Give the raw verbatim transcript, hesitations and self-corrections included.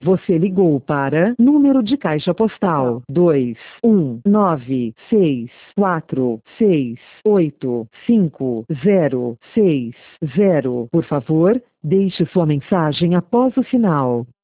Você ligou para número de caixa postal dois um nove seis quatro seis oito cinco zero seis zero. Por favor, deixe sua mensagem após o sinal.